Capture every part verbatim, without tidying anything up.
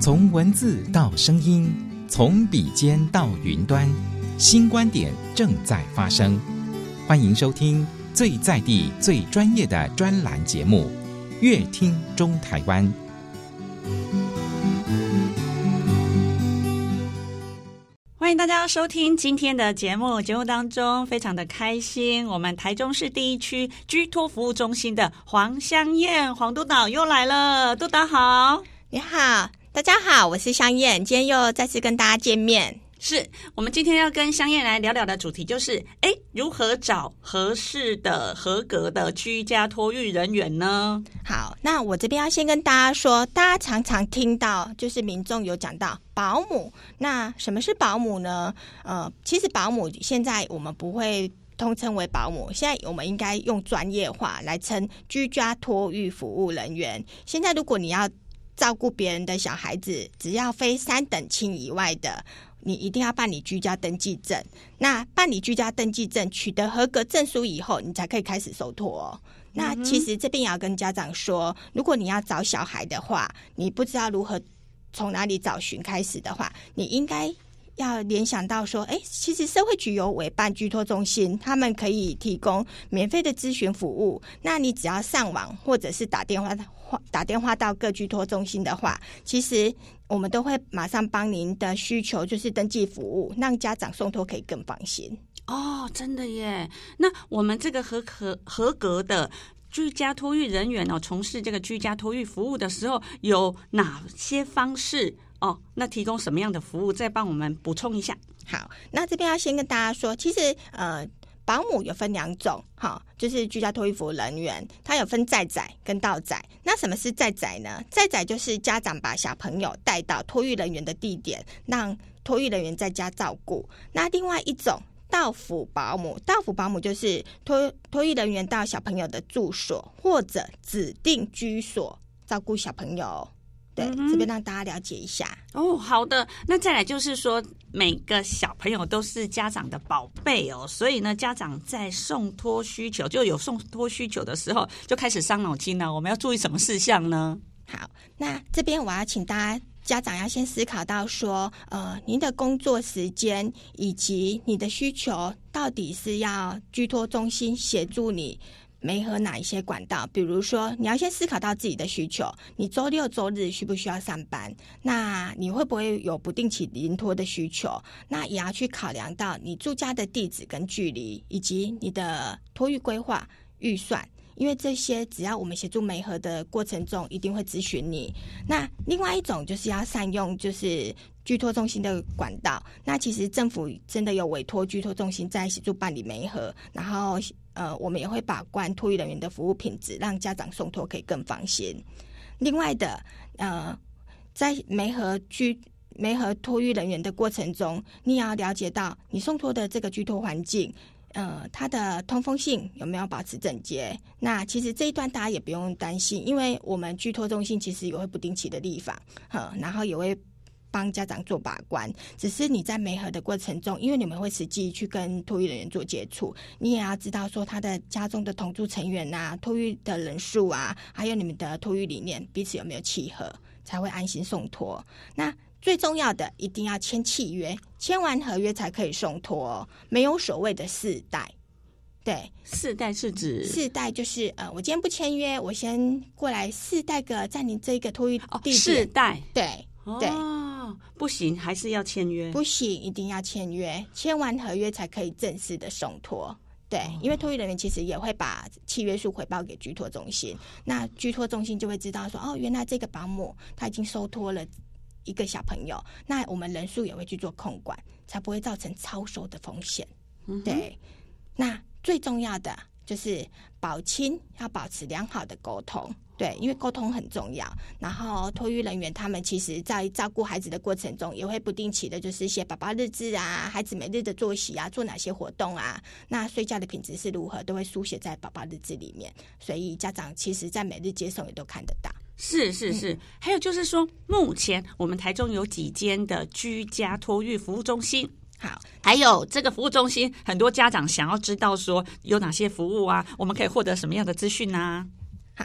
从文字到声音，从笔尖到云端，新观点正在发生。欢迎收听最在地、最专业的专栏节目《乐听中台湾》。 欢迎大家收听今天的节目，节目当中非常的开心，我们台中市第一区居托服务中心的黄香燕黄督导又来了。督导好。 你好，大家好，我是香燕，今天又再次跟大家见面。 是我们今天要跟香燕来聊聊的主题就是诶如何找合适的合格的居家托育人员呢？ 好，那我这边要先跟大家说，大家常常听到就是民众有讲到保姆，那什么是保姆呢？呃，其实保姆现在我们不会通称为保姆，现在我们应该用专业化来称居家托育服务人员。现在如果你要照顾别人的小孩子，只要非三等亲以外的，你一定要办理居家登记证。那办理居家登记证取得合格证书以后，你才可以开始收托哦。那其实这边也要跟家长说，如果你要找小孩的话，你不知道如何从哪里找寻开始的话，你应该要联想到说，哎，其实社会局有委办居托中心，他们可以提供免费的咨询服务。那你只要上网或者是打电话打电话到各居托中心的话，其实我们都会马上帮您的需求就是登记服务，让家长送托可以更放心。 哦，真的耶。那我们这个合合合格的居家托育人员哦，从事这个居家托育服务的时候，有哪些方式哦？那提供什么样的服务？再帮我们补充一下。 好，那这边要先跟大家说，其实呃。保姆有分两种，好，就是居家托育服务人员，它有分在宅跟到宅。那什么是在宅呢？在宅就是家长把小朋友带到托育人员的地点，让托育人员在家照顾。那另外一种到府保姆，到府保姆就是托托育人员到小朋友的住所或者指定居所照顾小朋友。对，这边让大家了解一下。 哦，好的。那再来就是说，每个小朋友都是家长的宝贝哦，所以呢，家长在送托需求，就有送托需求的时候，就开始伤脑筋了。我们要注意什么事项呢？ 好，那这边我要请大家家长要先思考到说，呃，您的工作时间以及你的需求，到底是要居托中心协助你媒合哪一些管道？比如说你要先思考到自己的需求，你周六周日需不需要上班？那你会不会有不定期临托的需求？那也要去考量到你住家的地址跟距离，以及你的托育规划预算，因为这些只要我们协助媒合的过程中一定会咨询你。那另外一种就是要善用就是居托中心的管道，那其实政府真的有委托居托中心在协助办理媒合，然后呃，我们也会把关托育人员的服务品质，让家长送托可以更放心。另外的呃，在媒合居媒合托育人员的过程中，你也要了解到你送托的这个居托环境呃，它的通风性有没有保持整洁？那其实这一段大家也不用担心，因为我们居托中心其实也会不定期的立访，然后也会帮家长做把关。只是你在媒合的过程中，因为你们会实际去跟托育人员做接触，你也要知道说他的家中的同住成员啊、托育的人数啊，还有你们的托育理念彼此有没有契合，才会安心送托。那最重要的一定要签契约，签完合约才可以送托哦，没有所谓的世代。对， 世代是指世代就是呃，我今天不签约，我先过来世代个在你这个托育地点。 哦，世代， 对对， 哦，不行，还是要签约。 不行，一定要签约，签完合约才可以正式的送托。对，因为托育人员其实也会把契约书回报给居托中心，那居托中心就会知道说，哦，原来这个保姆他已经收托了一个小朋友，那我们人数也会去做控管，才不会造成超收的风险。嗯、对，那最重要的就是保亲要保持良好的沟通，对，因为沟通很重要。然后托育人员他们其实在照顾孩子的过程中，也会不定期的就是写宝宝日志啊，孩子每日的作息啊，做哪些活动啊，那睡觉的品质是如何，都会书写在宝宝日志里面，所以家长其实在每日接送也都看得到。 是是是、嗯、还有就是说，目前我们台中有几间的居家托育服务中心， 好， 还有这个服务中心，很多家长想要知道说有哪些服务啊，我们可以获得什么样的资讯啊？ 好，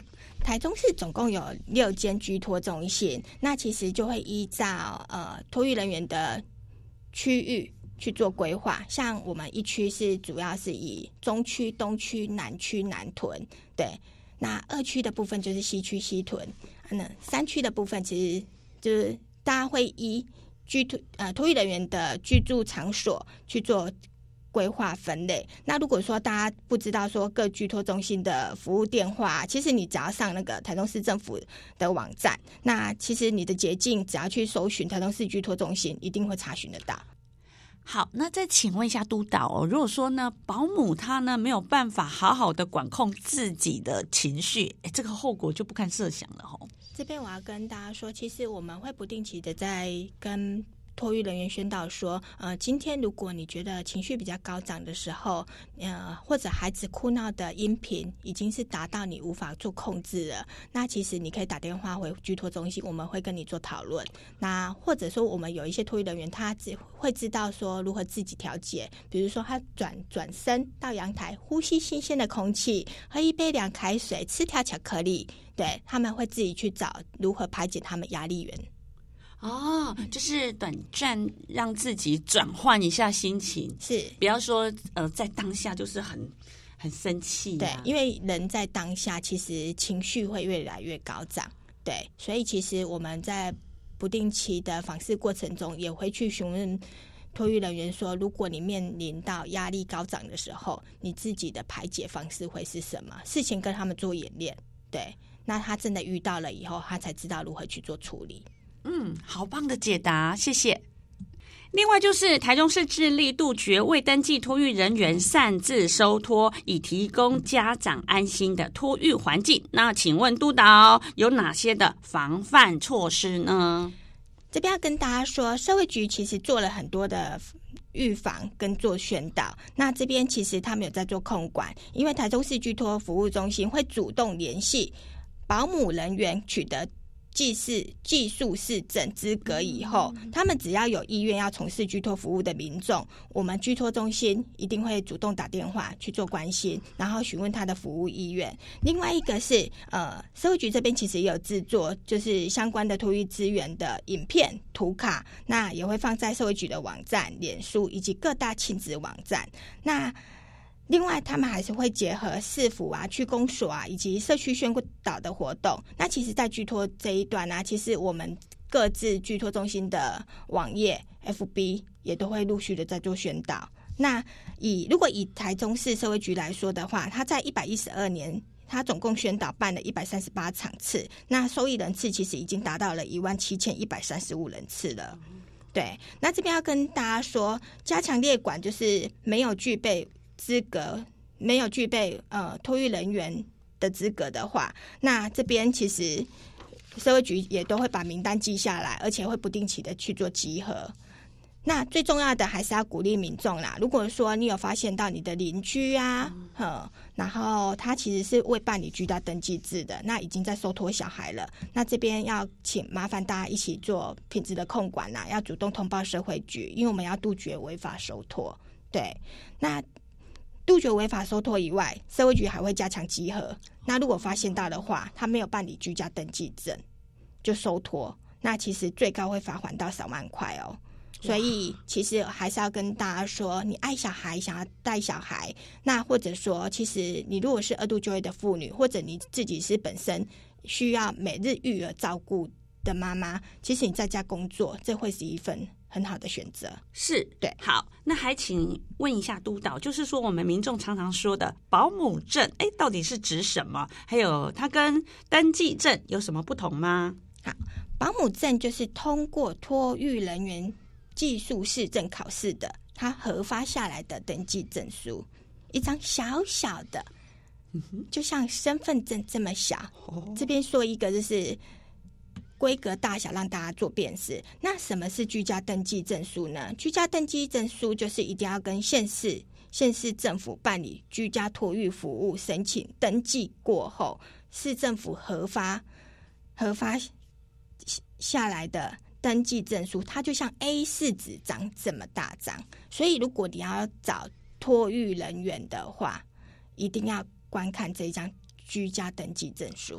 台中市总共有六间居托中心，那其实就会依照呃托育人员的区域去做规划。像我们一区是主要是以中区、东区、南区、南屯，对。那二区的部分就是西区、西屯，那三区的部分其实就是大家会依居托呃托育人员的居住场所去做规划分类。那如果说大家不知道说各居托中心的服务电话，其实你只要上那个台中市政府的网站，那其实你的捷径只要去搜寻台中市居托中心，一定会查询得到。 好，那再请问一下督导哦，如果说呢，保姆她呢没有办法好好的管控自己的情绪，哎，这个后果就不堪设想了哦。 这边我要跟大家说，其实我们会不定期的在跟托育人员宣导说，呃，今天如果你觉得情绪比较高涨的时候，呃，或者孩子哭闹的音频已经是达到你无法做控制了，那其实你可以打电话回居托中心，我们会跟你做讨论。那或者说我们有一些托育人员，他只会知道说如何自己调节，比如说他转转身到阳台，呼吸新鲜的空气，喝一杯凉开水，吃条巧克力，对，他们会自己去找如何排解他们压力源。 哦，就是短暂让自己转换一下心情， 是不要说呃在当下就是很很生气、啊， 对，因为人在当下其实情绪会越来越高涨，对，所以其实我们在不定期的访视过程中，也会去询问托育人员说，如果你面临到压力高涨的时候，你自己的排解方式会是什么？事前跟他们做演练，对，那他真的遇到了以后，他才知道如何去做处理。 嗯，好棒的解答，谢谢。另外就是台中市致力杜绝未登记托育人员擅自收托，以提供家长安心的托育环境。那请问督导有哪些的防范措施呢？ 这边要跟大家说，社会局其实做了很多的预防跟做宣导，那这边其实他们有在做控管，因为台中市居托服务中心会主动联系保姆人员取得技士技术士证资格以后，他们只要有意愿要从事居托服务的民众，我们居托中心一定会主动打电话去做关心，然后询问他的服务意愿。另外一个是呃，社会局这边其实也有制作就是相关的托育资源的影片图卡，那也会放在社会局的网站、脸书以及各大亲子网站。那另外他们还是会结合市府啊、区公所啊以及社区宣导的活动。那其实在居托这一段啊，其实我们各自居托中心的网页 F B 也都会陆续的在做宣导。那以如果以台中市社会局来说的话，它在一百一十二年它总共宣导办了一百三十八场次，那受益人次其实已经达到了一万七千一百三十五人次了。对，那这边要跟大家说，加强列管就是没有具备资格没有具备呃托育人员的资格的话，那这边其实社会局也都会把名单记下来，而且会不定期的去做集合。那最重要的还是要鼓励民众啦，如果说你有发现到你的邻居啊、嗯、然后他其实是未办理居家登记制的，那已经在收托小孩了，那这边要请麻烦大家一起做品质的控管啦，要主动通报社会局，因为我们要杜绝违法收托。对，那杜绝违法收托以外，社会局还会加强稽核。那如果发现到的话，他没有办理居家登记证就收托，那其实最高会罚款到三万块哦。所以其实还是要跟大家说，你爱小孩，想要带小孩，那或者说其实你如果是二度就业的妇女，或者你自己是本身需要每日育儿照顾的妈妈，其实你在家工作，这会是一份很好的选择。 是， 对。 好，那还请问一下督导，就是说我们民众常常说的保姆证，哎，到底是指什么？还有它跟登记证有什么不同吗？ 好，保姆证就是通过托育人员技术士证考试的，它核发下来的登记证书，一张小小的，就像身份证这么小。哦、这边说一个就是规格大小让大家做辨识。那什么是居家登记证书呢？居家登记证书就是一定要跟县市县市政府办理居家托育服务申请登记过后，市政府核发核发下来的登记证书，它就像 A 四 纸张这么大张，所以如果你要找托育人员的话，一定要观看这一张居家登记证书。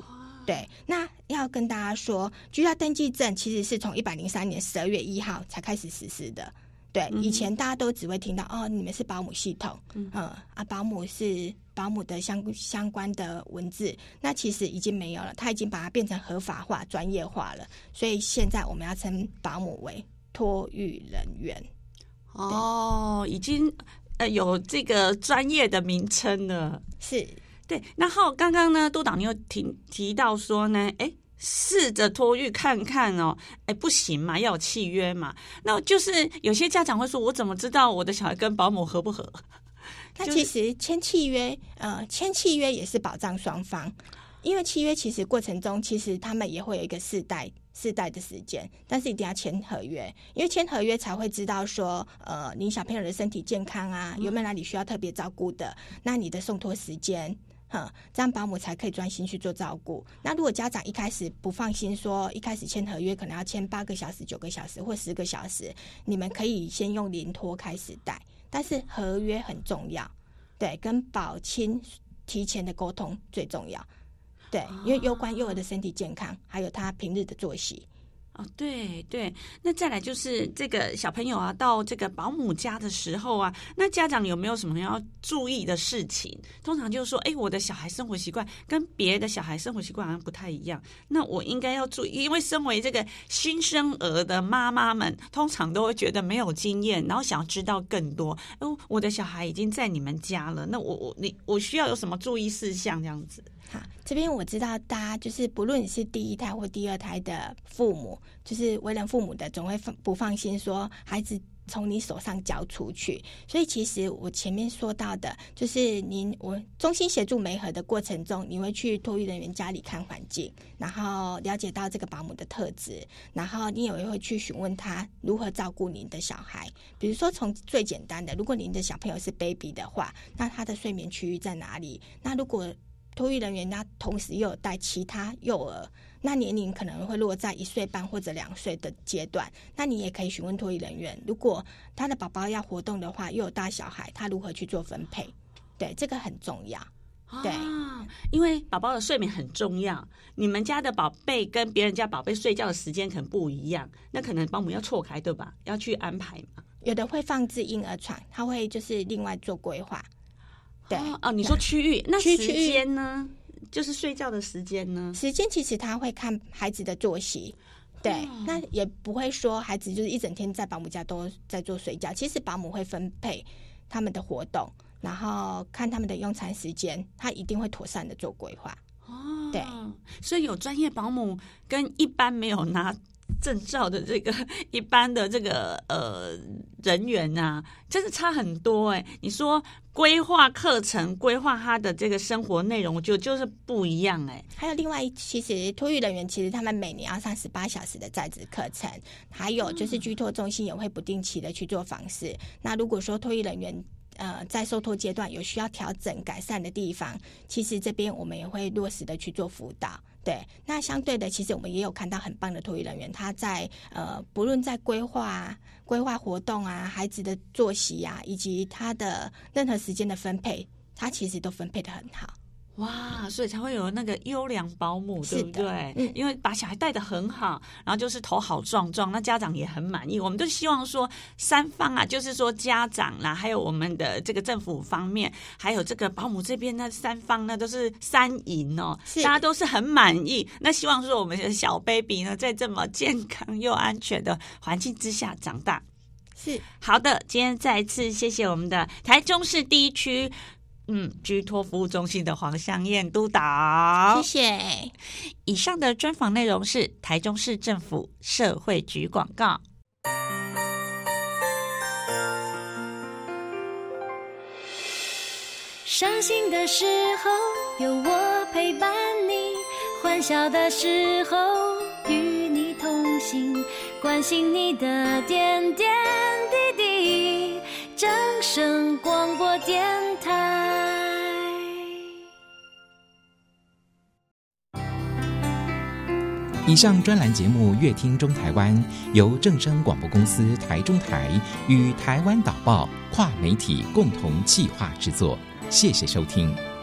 对，那要跟大家说，居家登记证其实是从一百零三年十二月一号才开始实施的。对，嗯、以前大家都只会听到哦，你们是保姆系统，嗯、呃、啊，保姆是保姆的相相关的文字，那其实已经没有了，它已经把它变成合法化、专业化了。所以现在我们要称保姆为托育人员。 哦，已经呃有这个专业的名称了。 是， 对。然后刚刚呢，督导你有提提到说呢，哎。试着托育看看哦，哎，不行嘛，要有契约嘛。那就是有些家长会说，我怎么知道我的小孩跟保姆合不合？ 那其实签契约，呃，签契约也是保障双方，因为契约其实过程中，其实他们也会有一个世代世代的时间，但是一定要签合约，因为签合约才会知道说，呃，你小朋友的身体健康啊，有没有哪里需要特别照顾的，那你的送托时间。嗯，这样保姆才可以专心去做照顾。那如果家长一开始不放心说，一开始签合约可能要签八个小时、九个小时或十个小时，你们可以先用临托开始带，但是合约很重要，对，跟保亲提前的沟通最重要，对，因为攸关幼儿的身体健康，还有他平日的作息。 哦，对对，那再来就是这个小朋友啊，到这个保姆家的时候啊，那家长有没有什么要注意的事情？通常就是说，哎，我的小孩生活习惯跟别的小孩生活习惯好像不太一样，那我应该要注意，因为身为这个新生儿的妈妈们，通常都会觉得没有经验，然后想要知道更多。哦，我的小孩已经在你们家了，那我我你我需要有什么注意事项这样子？ 好，这边我知道大家就是不论你是第一胎或第二胎的父母，就是为人父母的总会不放心说孩子从你手上交出去，所以其实我前面说到的就是您我中心协助媒合的过程中，你会去托育人员家里看环境，然后了解到这个保姆的特质，然后你也会去询问他如何照顾您的小孩，比如说从最简单的，如果您的小朋友是 baby 的话，那他的睡眠区域在哪里，那如果托育人员他同时又有带其他幼儿，那年龄可能会落在一岁半或者两岁的阶段，那你也可以询问托育人员，如果他的宝宝要活动的话，又有大小孩，他如何去做分配，对，这个很重要。对、 啊，因为宝宝的睡眠很重要，你们家的宝贝跟别人家宝贝睡觉的时间可能不一样，那可能保姆要错开，对吧？要去安排嘛。 有的会放置婴儿床，他会就是另外做规划。对哦, 哦，你说区域，那时间呢？就是睡觉的时间呢？ 时间其实他会看孩子的作息，对、哦，那也不会说孩子就是一整天在保姆家都在做睡觉。其实保姆会分配他们的活动，然后看他们的用餐时间，他一定会妥善的做规划。 哦， 对， 所以有专业保姆跟一般没有拿证照的这个一般的这个呃人员啊，真的差很多哎、欸。你说规划课程，规划他的这个生活内容，我觉得就是不一样哎、欸。 还有另外，其实托育人员其实他们每年要上十八小时的在职课程，还有就是居托中心也会不定期的去做访视。那如果说托育人员呃，在受托阶段有需要调整改善的地方，其实这边我们也会落实的去做辅导。对，那相对的，其实我们也有看到很棒的托育人员，他在呃，不论在规划、规划活动啊、孩子的作息啊，以及他的任何时间的分配，他其实都分配得很好。 哇，所以才会有那个优良保姆，对不对？嗯，因为把小孩带得很好，然后就是头好壮壮，那家长也很满意。我们都希望说三方啊，就是说家长啦，还有我们的这个政府方面，还有这个保姆这边，那三方呢都是三赢哦，大家都是很满意。那希望说我们的小 baby 呢，在这么健康又安全的环境之下长大。 是好的，今天再一次谢谢我们的台中市第一区嗯，居托服务中心的黄香燕督导， 谢谢。 以上的专访内容是台中市政府社会局广告。 伤心的时候有我陪伴你，欢笑的时候与你同行，关心你的点点滴滴。正声广播电台。 以上专栏节目《乐听中台湾》由正声广播公司台中台与台湾导报跨媒体共同企划制作，谢谢收听。